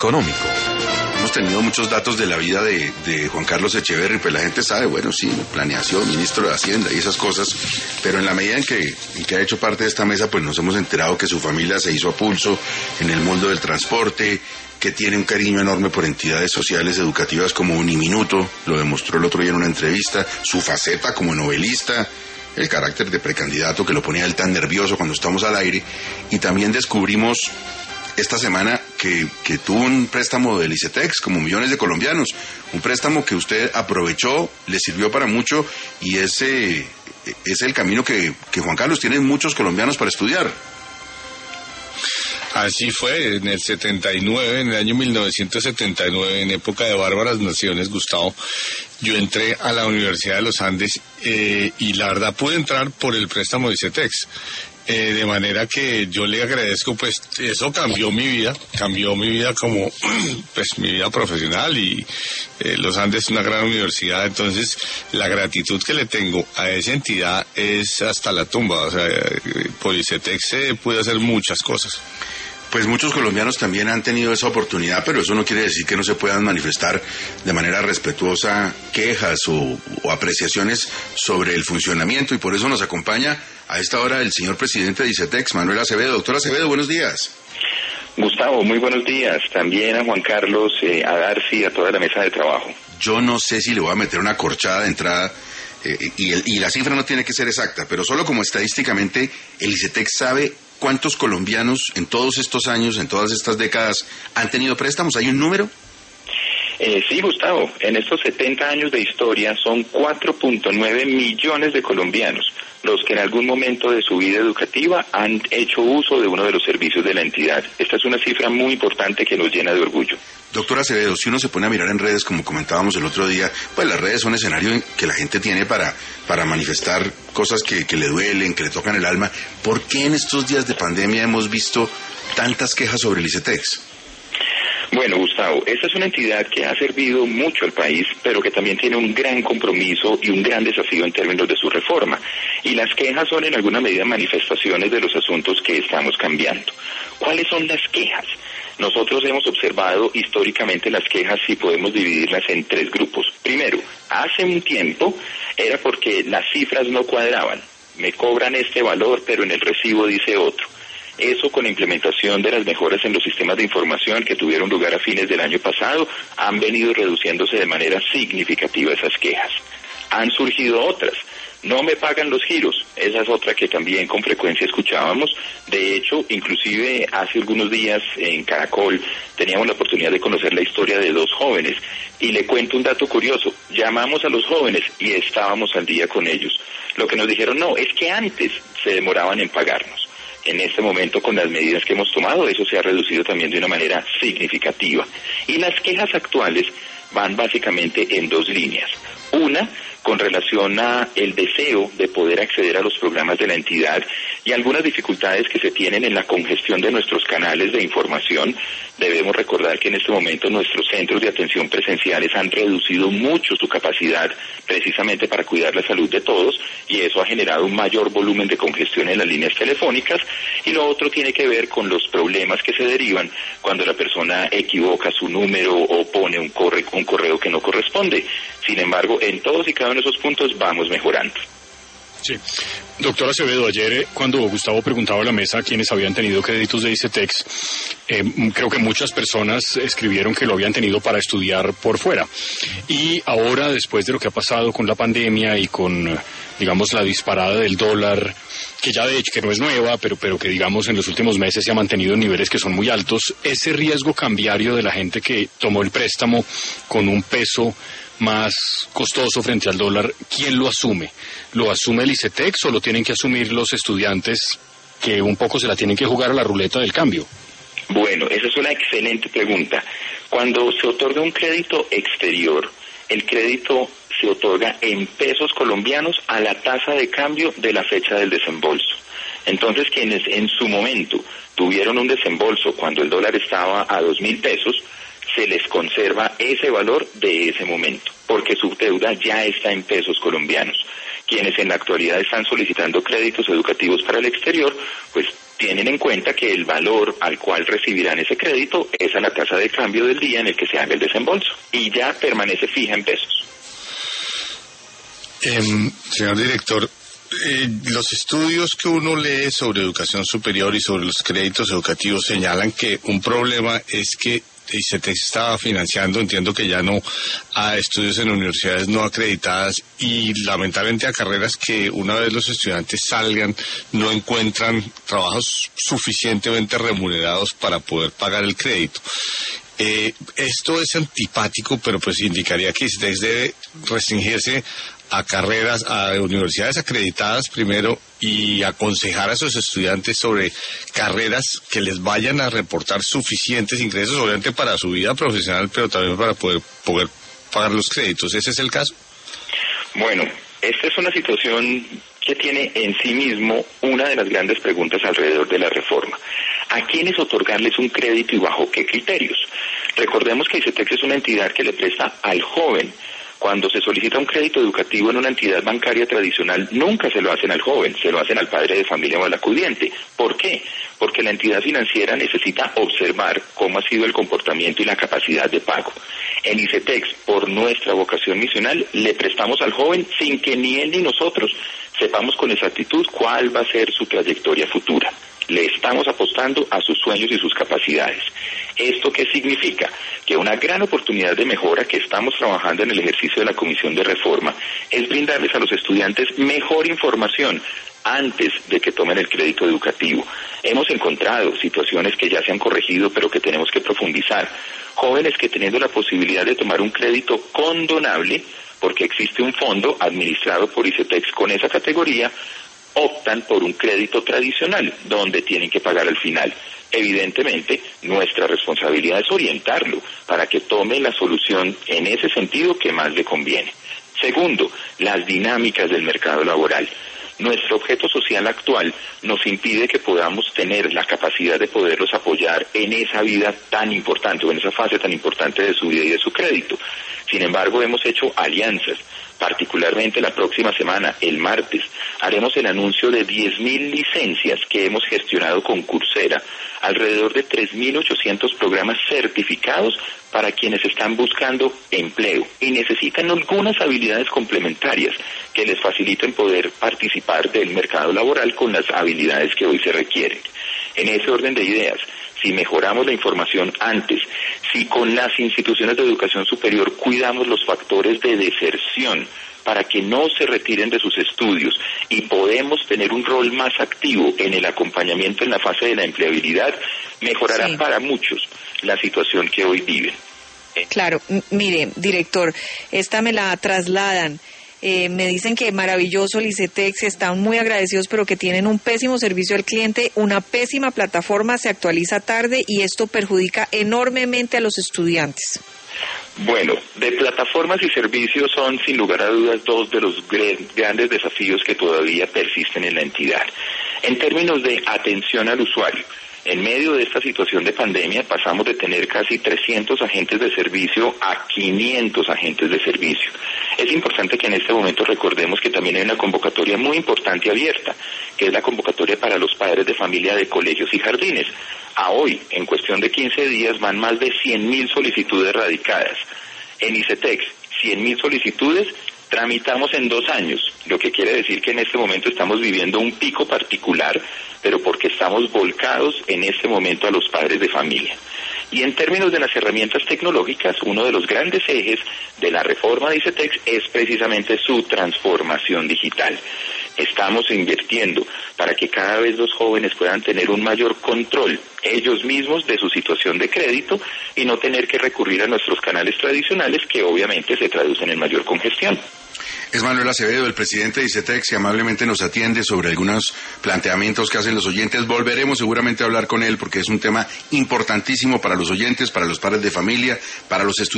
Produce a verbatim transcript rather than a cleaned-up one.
económico. Hemos tenido muchos datos de la vida de, de Juan Carlos Echeverri, pues la gente sabe, bueno, sí, planeación, ministro de Hacienda y esas cosas, pero en la medida en que, en que ha hecho parte de esta mesa, pues nos hemos enterado que su familia se hizo a pulso en el mundo del transporte, que tiene un cariño enorme por entidades sociales educativas como Uniminuto, lo demostró el otro día en una entrevista, su faceta como novelista, el carácter de precandidato que lo ponía él tan nervioso cuando estamos al aire, y también descubrimos esta semana que, que tuvo un préstamo del ICETEX, como millones de colombianos, un préstamo que usted aprovechó, le sirvió para mucho, y ese es el camino que, que Juan Carlos tiene muchos colombianos para estudiar. Así fue, en el setenta y nueve, en el año mil novecientos setenta y nueve, en época de bárbaras naciones, Gustavo, yo entré a la Universidad de los Andes eh, y la verdad pude entrar por el préstamo de ICETEX. Eh, de manera que yo le agradezco, pues eso cambió mi vida, cambió mi vida como, pues mi vida profesional, y eh, Los Andes es una gran universidad, entonces la gratitud que le tengo a esa entidad es hasta la tumba, o sea, eh, por ICETEX se puede hacer muchas cosas. Pues muchos colombianos también han tenido esa oportunidad, pero eso no quiere decir que no se puedan manifestar de manera respetuosa quejas o, o apreciaciones sobre el funcionamiento, y por eso nos acompaña a esta hora el señor presidente de ICETEX, Manuel Acevedo. Doctor Acevedo, buenos días. Gustavo, muy buenos días. También a Juan Carlos, eh, a Darcy, a toda la mesa de trabajo. Yo no sé si le voy a meter una corchada de entrada, eh, y, el, y la cifra no tiene que ser exacta, pero solo como estadísticamente, el ICETEX sabe ¿cuántos colombianos en todos estos años, en todas estas décadas, han tenido préstamos? ¿Hay un número? Eh, sí, Gustavo. En estos setenta años de historia son cuatro punto nueve millones de colombianos los que en algún momento de su vida educativa han hecho uso de uno de los servicios de la entidad. Esta es una cifra muy importante que nos llena de orgullo. Doctor Acevedo, si uno se pone a mirar en redes, como comentábamos el otro día, pues las redes son un escenario que la gente tiene para, para manifestar cosas que, que le duelen, que le tocan el alma. ¿Por qué en estos días de pandemia hemos visto tantas quejas sobre el ICETEX? Bueno, Gustavo, esta es una entidad que ha servido mucho al país, pero que también tiene un gran compromiso y un gran desafío en términos de su reforma. Y las quejas son en alguna medida manifestaciones de los asuntos que estamos cambiando. ¿Cuáles son las quejas? Nosotros hemos observado históricamente las quejas y podemos dividirlas en tres grupos. Primero, hace un tiempo era porque las cifras no cuadraban. Me cobran este valor, pero en el recibo dice otro. Eso, con la implementación de las mejoras en los sistemas de información que tuvieron lugar a fines del año pasado, han venido reduciéndose de manera significativa esas quejas. Han surgido otras. No me pagan los giros. Esa es otra que también con frecuencia escuchábamos. De hecho, inclusive hace algunos días en Caracol teníamos la oportunidad de conocer la historia de dos jóvenes. Y le cuento un dato curioso. Llamamos a los jóvenes y estábamos al día con ellos. Lo que nos dijeron, no, es que antes se demoraban en pagarnos. En este momento, con las medidas que hemos tomado, eso se ha reducido también de una manera significativa. Y las quejas actuales van básicamente en dos líneas. Una, con relación a el deseo de poder acceder a los programas de la entidad y algunas dificultades que se tienen en la congestión de nuestros canales de información. Debemos recordar que en este momento nuestros centros de atención presenciales han reducido mucho su capacidad precisamente para cuidar la salud de todos, y eso ha generado un mayor volumen de congestión en las líneas telefónicas. Y lo otro tiene que ver con los problemas que se derivan cuando la persona equivoca su número o pone un correo, un correo que no corresponde. Sin embargo, en todos y cada uno de esos puntos vamos mejorando. Sí. Doctor Acevedo, ayer eh, cuando Gustavo preguntaba a la mesa a quienes habían tenido créditos de ICETEX, eh, creo que muchas personas escribieron que lo habían tenido para estudiar por fuera. Y ahora, después de lo que ha pasado con la pandemia y con, digamos, la disparada del dólar, que ya de hecho que no es nueva, pero, pero que digamos en los últimos meses se ha mantenido en niveles que son muy altos, ese riesgo cambiario de la gente que tomó el préstamo con un peso más costoso frente al dólar, ¿quién lo asume? ¿Lo asume el ICETEX o lo tienen que asumir los estudiantes que un poco se la tienen que jugar a la ruleta del cambio? Bueno, esa es una excelente pregunta. Cuando se otorga un crédito exterior, el crédito se otorga en pesos colombianos a la tasa de cambio de la fecha del desembolso. Entonces, quienes en su momento tuvieron un desembolso cuando el dólar estaba a dos mil pesos, se les conserva ese valor de ese momento, porque su deuda ya está en pesos colombianos. Quienes en la actualidad están solicitando créditos educativos para el exterior, pues tienen en cuenta que el valor al cual recibirán ese crédito es a la tasa de cambio del día en el que se haga el desembolso y ya permanece fija en pesos. Eh, señor director, eh, los estudios que uno lee sobre educación superior y sobre los créditos educativos señalan que un problema es que ICETEX estaba financiando, entiendo que ya no, a estudios en universidades no acreditadas y lamentablemente a carreras que una vez los estudiantes salgan no encuentran trabajos suficientemente remunerados para poder pagar el crédito. Eh, esto es antipático, pero pues indicaría que ICETEX debe restringirse a carreras, a universidades acreditadas primero y aconsejar a sus estudiantes sobre carreras que les vayan a reportar suficientes ingresos, obviamente para su vida profesional, pero también para poder, poder pagar los créditos. ¿Ese es el caso? Bueno, esta es una situación que tiene en sí mismo una de las grandes preguntas alrededor de la reforma. ¿A quiénes otorgarles un crédito y bajo qué criterios? Recordemos que ICETEX es una entidad que le presta al joven. Cuando se solicita un crédito educativo en una entidad bancaria tradicional, nunca se lo hacen al joven, se lo hacen al padre de familia o al acudiente. ¿Por qué? Porque la entidad financiera necesita observar cómo ha sido el comportamiento y la capacidad de pago. En ICETEX, por nuestra vocación misional, le prestamos al joven sin que ni él ni nosotros sepamos con exactitud cuál va a ser su trayectoria futura. Le estamos apostando a sus sueños y sus capacidades. ¿Esto qué significa? Que una gran oportunidad de mejora que estamos trabajando en el ejercicio de la Comisión de Reforma es brindarles a los estudiantes mejor información antes de que tomen el crédito educativo. Hemos encontrado situaciones que ya se han corregido, pero que tenemos que profundizar. Jóvenes que teniendo la posibilidad de tomar un crédito condonable, porque existe un fondo administrado por ICETEX con esa categoría, optan por un crédito tradicional, donde tienen que pagar al final. Evidentemente, nuestra responsabilidad es orientarlo para que tome la solución en ese sentido que más le conviene. Segundo, las dinámicas del mercado laboral. Nuestro objeto social actual nos impide que podamos tener la capacidad de poderlos apoyar en esa vida tan importante o en esa fase tan importante de su vida y de su crédito. Sin embargo, hemos hecho alianzas. Particularmente la próxima semana, el martes, haremos el anuncio de diez mil licencias que hemos gestionado con Coursera, alrededor de tres mil ochocientos programas certificados para quienes están buscando empleo y necesitan algunas habilidades complementarias que les faciliten poder participar del mercado laboral con las habilidades que hoy se requieren. En ese orden de ideas, si mejoramos la información antes, si con las instituciones de educación superior cuidamos los factores de deserción para que no se retiren de sus estudios y podemos tener un rol más activo en el acompañamiento en la fase de la empleabilidad, mejorará sí. para muchos la situación que hoy viven. Claro, M- mire, director, esta me la trasladan. Eh, me dicen que maravilloso el ICETEX, están muy agradecidos, pero que tienen un pésimo servicio al cliente, una pésima plataforma, se actualiza tarde y esto perjudica enormemente a los estudiantes. Bueno, de plataformas y servicios son sin lugar a dudas dos de los gr- grandes desafíos que todavía persisten en la entidad. En términos de atención al usuario, en medio de esta situación de pandemia pasamos de tener casi trescientos agentes de servicio a quinientos agentes de servicio. Es importante que en este momento recordemos que también hay una convocatoria muy importante abierta, que es la convocatoria para los padres de familia de colegios y jardines. A hoy, en cuestión de quince días, van más de cien mil solicitudes radicadas. En ICETEX, cien mil solicitudes tramitamos en dos años, lo que quiere decir que en este momento estamos viviendo un pico particular, pero porque estamos volcados en este momento a los padres de familia. Y en términos de las herramientas tecnológicas, uno de los grandes ejes de la reforma de ICETEX es precisamente su transformación digital. Estamos invirtiendo para que cada vez los jóvenes puedan tener un mayor control ellos mismos de su situación de crédito y no tener que recurrir a nuestros canales tradicionales que obviamente se traducen en mayor congestión. Es Manuel Acevedo, el presidente de ICETEX, que amablemente nos atiende sobre algunos planteamientos que hacen los oyentes. Volveremos seguramente a hablar con él porque es un tema importantísimo para los oyentes, para los padres de familia, para los estudiantes.